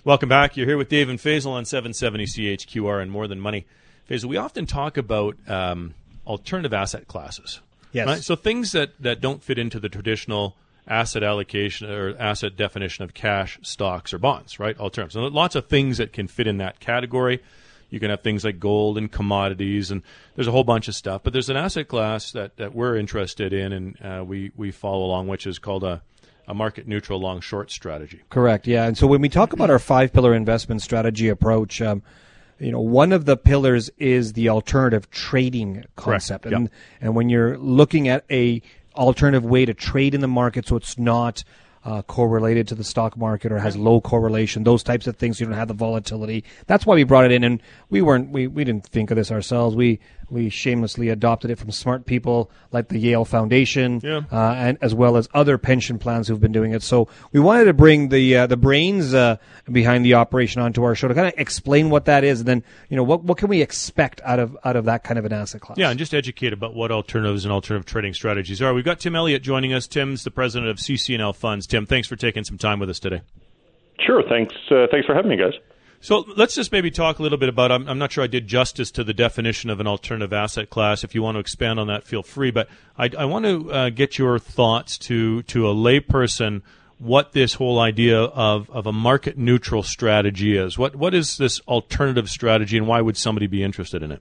Welcome back. You're here with Dave and Faisal on 770 CHQR and More Than Money. Faisal, we often talk about alternative asset classes. Yes. Right? So things that don't fit into the traditional asset allocation or asset definition of cash, stocks, or bonds, right? Alternatives. So lots of things that can fit in that category. You can have things like gold and commodities, and there's a whole bunch of stuff. But there's an asset class that we're interested in, and we follow along, which is called a market-neutral long-short strategy. Correct, yeah. And so when we talk about our five-pillar investment strategy approach, one of the pillars is the alternative trading concept. Correct. And when you're looking at a alternative way to trade in the market, so it's not correlated to the stock market or has low correlation, those types of things, you don't have the volatility. That's why we brought it in, and we didn't think of this ourselves. We shamelessly adopted it from smart people like the Yale Foundation, and as well as other pension plans who've been doing it. So we wanted to bring the brains behind the operation onto our show to kind of explain what that is, and then what can we expect out of that kind of an asset class. Yeah, and just educate about what alternatives and alternative trading strategies are. We've got Tim Elliott joining us. Tim's the president of CC&L Funds. Tim, thanks for taking some time with us today. Sure, thanks. Thanks for having me, guys. So let's just maybe talk a little bit about, I'm not sure I did justice to the definition of an alternative asset class. If you want to expand on that, feel free. But I want to get your thoughts to a layperson what this whole idea of a market-neutral strategy is. What is this alternative strategy, and why would somebody be interested in it?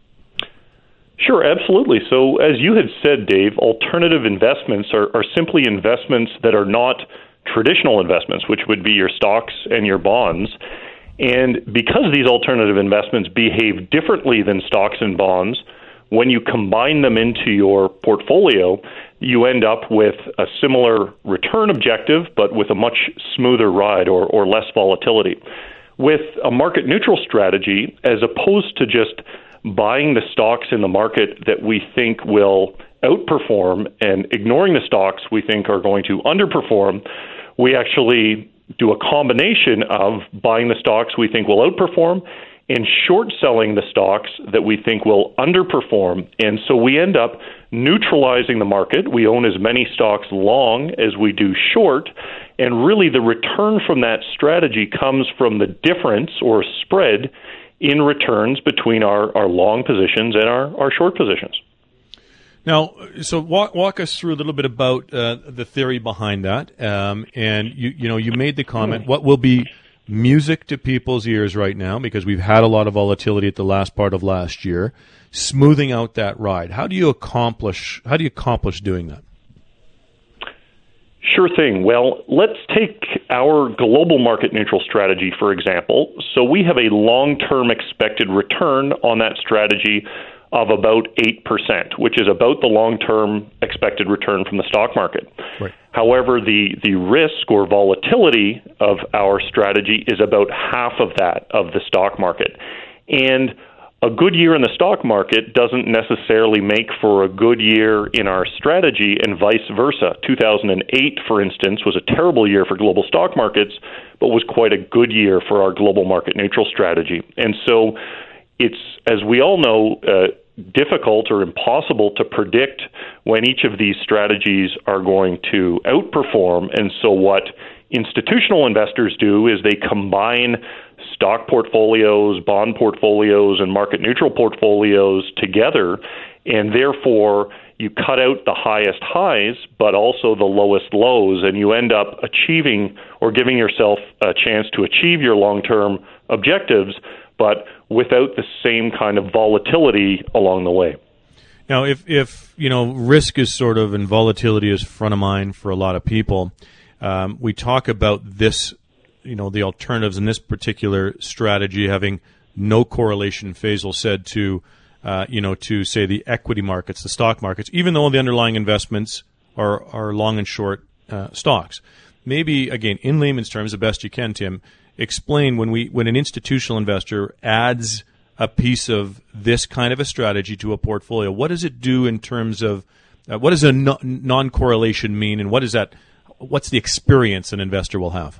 Sure, absolutely. So as you had said, Dave, alternative investments are simply investments that are not traditional investments, which would be your stocks and your bonds. And because these alternative investments behave differently than stocks and bonds, when you combine them into your portfolio, you end up with a similar return objective, but with a much smoother ride or less volatility. With a market-neutral strategy, as opposed to just buying the stocks in the market that we think will outperform and ignoring the stocks we think are going to underperform, we actually do a combination of buying the stocks we think will outperform and short selling the stocks that we think will underperform. And so we end up neutralizing the market. We own as many stocks long as we do short. And really the return from that strategy comes from the difference or spread in returns between our long positions and our short positions. Now, so walk us through a little bit about the theory behind that. And you made the comment, what will be music to people's ears right now, because we've had a lot of volatility at the last part of last year, smoothing out that ride. How do you accomplish doing that? Sure thing. Well, let's take our global market neutral strategy, for example. So we have a long-term expected return on that strategy of about 8%, which is about the long-term expected return from the stock market. Right. However, the risk or volatility of our strategy is about half of that of the stock market. And a good year in the stock market doesn't necessarily make for a good year in our strategy, and vice versa. 2008, for instance, was a terrible year for global stock markets, but was quite a good year for our global market neutral strategy. And so it's, as we all know, difficult or impossible to predict when each of these strategies are going to outperform. And so what institutional investors do is they combine stock portfolios, bond portfolios, and market neutral portfolios together, and therefore you cut out the highest highs but also the lowest lows, and you end up achieving or giving yourself a chance to achieve your long-term objectives, but without the same kind of volatility along the way. Now, if risk is sort of, and volatility is front of mind for a lot of people, we talk about this, the alternatives in this particular strategy having no correlation, Faisal said, to say the equity markets, the stock markets, even though the underlying investments are long and short stocks. Maybe, again, in layman's terms, the best you can, Tim, explain when an institutional investor adds a piece of this kind of a strategy to a portfolio, what does it do in terms of what does a non-correlation mean, and what's the experience an investor will have?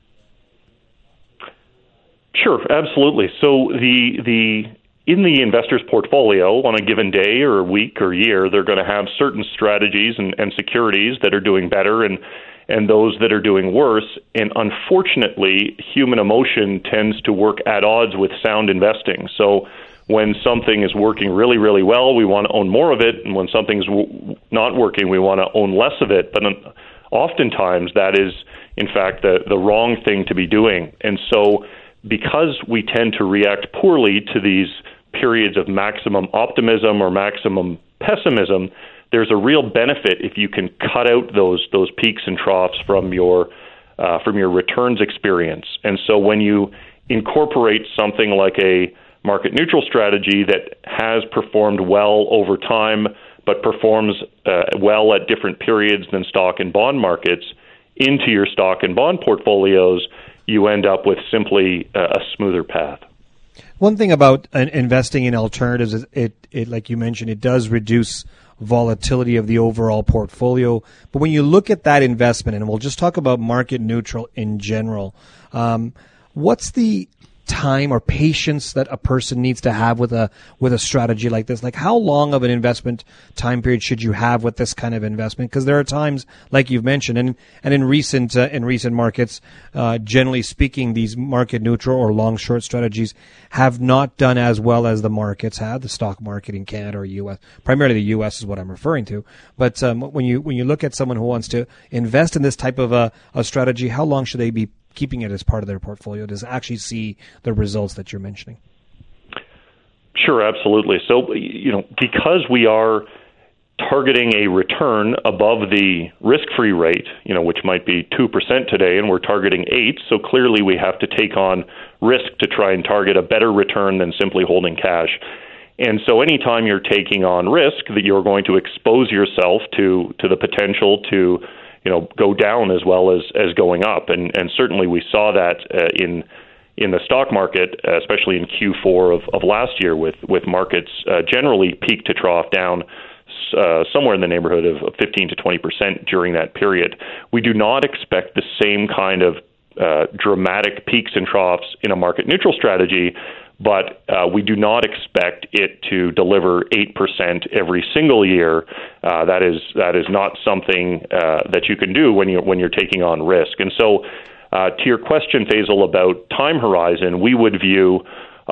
Sure, absolutely. So in the investor's portfolio on a given day or a week or year, they're going to have certain strategies and securities that are doing better and and those that are doing worse. And unfortunately, human emotion tends to work at odds with sound investing. So when something is working really, really well, we want to own more of it. And when something's not working, we want to own less of it. But oftentimes that is, in fact, the wrong thing to be doing. And so because we tend to react poorly to these periods of maximum optimism or maximum pessimism, there's a real benefit if you can cut out those peaks and troughs from your returns experience. And so when you incorporate something like a market neutral strategy that has performed well over time, but performs well at different periods than stock and bond markets into your stock and bond portfolios, you end up with simply a smoother path. One thing about investing in alternatives is it, like you mentioned, it does reduce volatility of the overall portfolio. But when you look at that investment, and we'll just talk about market neutral in general, what's the time or patience that a person needs to have with a strategy like this? Like, how long of an investment time period should you have with this kind of investment? Because there are times, like you've mentioned, and in recent markets, generally speaking, these market neutral or long short strategies have not done as well as the markets have, the stock market in Canada or U.S. Primarily the U.S. is what I'm referring to. But when you look at someone who wants to invest in this type of a strategy, how long should they be keeping it as part of their portfolio to actually see the results that you're mentioning? Sure, absolutely. So, because we are targeting a return above the risk-free rate, which might be 2% today, and we're targeting 8%, so clearly we have to take on risk to try and target a better return than simply holding cash. And so anytime you're taking on risk, that you're going to expose yourself to the potential to go down as well as going up. And certainly we saw that in the stock market, especially in Q4 of last year with markets generally peak to trough down somewhere in the neighborhood of 15 to 20% during that period. We do not expect the same kind of dramatic peaks and troughs in a market neutral strategy, but we do not expect it to deliver 8% every single year. That is not something that you can do when you're taking on risk. And so, to your question, Faisal, about time horizon, we would view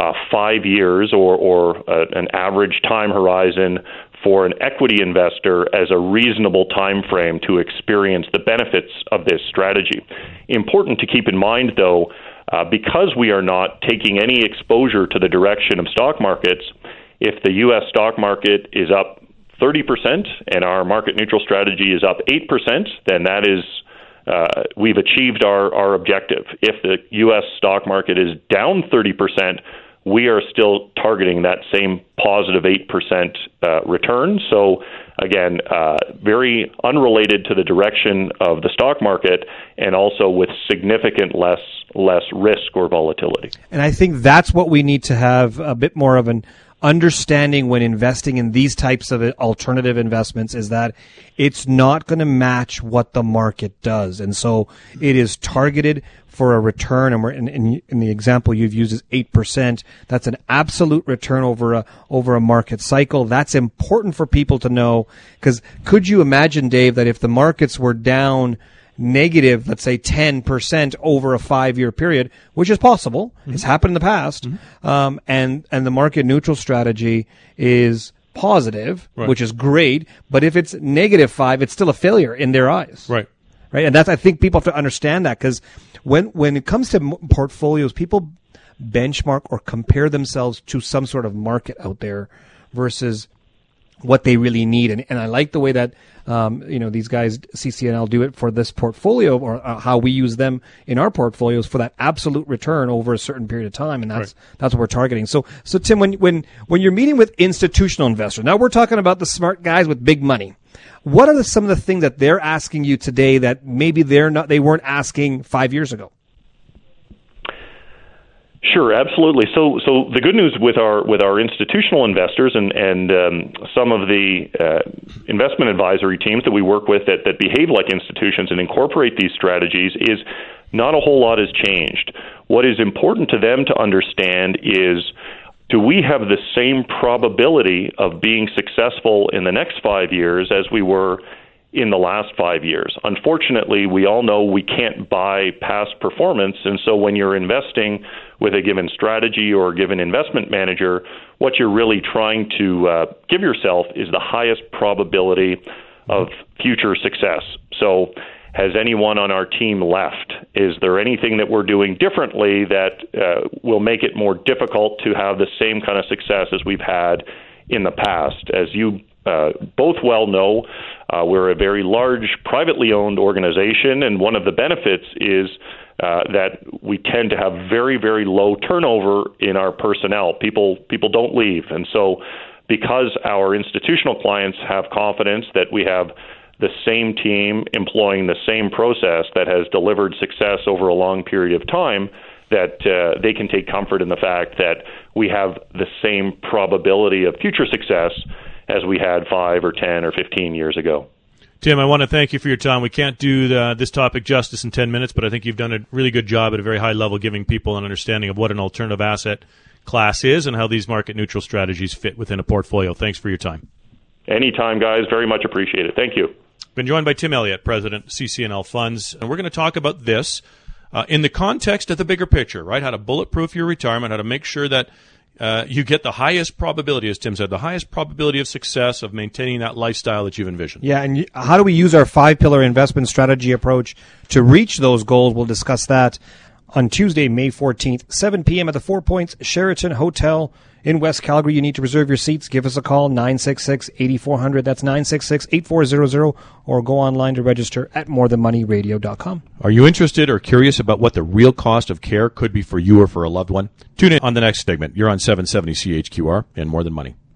5 years or an average time horizon for an equity investor as a reasonable time frame to experience the benefits of this strategy. Important to keep in mind, though, because we are not taking any exposure to the direction of stock markets, if the U.S. stock market is up 30% and our market neutral strategy is up 8%, then that is we've achieved our objective. If the U.S. stock market is down 30%, we are still targeting that same positive 8% return. So again, very unrelated to the direction of the stock market, and also with significant less risk or volatility. And I think that's what we need to have a bit more of an understanding when investing in these types of alternative investments, is that it's not going to match what the market does. And so it is targeted for a return, and in the example you've used is 8%. That's an absolute return over a market cycle. That's important for people to know, because could you imagine, Dave, that if the markets were down negative, let's say 10% over a 5-year period, which is possible, it's happened in the past, and the market neutral strategy is positive, right, which is great, but if it's -5, it's still a failure in their eyes. Right. And that's, I think people have to understand that, because when it comes to portfolios, people benchmark or compare themselves to some sort of market out there versus what they really need. And I like the way that these guys, CC&L, do it for this portfolio, or how we use them in our portfolios for that absolute return over a certain period of time, and that's what we're targeting. So Tim, when you're meeting with institutional investors, now we're talking about the smart guys with big money. What are some of the things that they're asking you today that maybe they weren't asking 5 years ago? Sure, absolutely. So the good news with our institutional investors and some of the investment advisory teams that we work with that behave like institutions and incorporate these strategies is not a whole lot has changed. What is important to them to understand is, do we have the same probability of being successful in the next 5 years as we were in the last 5 years. Unfortunately, we all know we can't buy past performance, and so when you're investing with a given strategy or a given investment manager, what you're really trying to give yourself is the highest probability of future success. So has anyone on our team left? Is there anything that we're doing differently that will make it more difficult to have the same kind of success as we've had in the past? As you both well know, we're a very large privately owned organization, and one of the benefits is that we tend to have very, very low turnover in our personnel. People don't leave. And so because our institutional clients have confidence that we have the same team employing the same process that has delivered success over a long period of time, that they can take comfort in the fact that we have the same probability of future success as we had 5 or 10 or 15 years ago. Tim, I want to thank you for your time. We can't do this topic justice in 10 minutes, but I think you've done a really good job at a very high level giving people an understanding of what an alternative asset class is and how these market-neutral strategies fit within a portfolio. Thanks for your time. Anytime, guys. Very much appreciated. Thank you. Been joined by Tim Elliott, President, CC&L Funds, and we're going to talk about this in the context of the bigger picture, right? How to bulletproof your retirement, how to make sure that you get the highest probability, as Tim said, the highest probability of success of maintaining that lifestyle that you've envisioned. Yeah, and how do we use our 5-pillar investment strategy approach to reach those goals? We'll discuss that on Tuesday, May 14th, 7 p.m. at the 4 Points Sheraton Hotel in West Calgary. You need to reserve your seats. Give us a call, 966-8400. That's 966-8400, or go online to register at morethanmoneyradio.com. Are you interested or curious about what the real cost of care could be for you or for a loved one? Tune in on the next segment. You're on 770 CHQR and More Than Money.